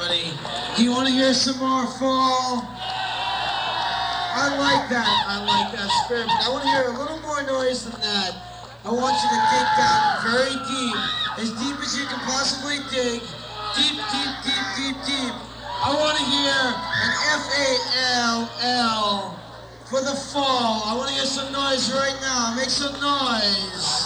everybody. Do you want to hear some more Fall? I like that spirit, but I want to hear a little more noise than that. I want you to dig down very deep as you can possibly dig. Deep, deep, deep, deep, deep. I want to hear an F-A-L-L for the Fall. I want to hear some noise right now. Make some noise.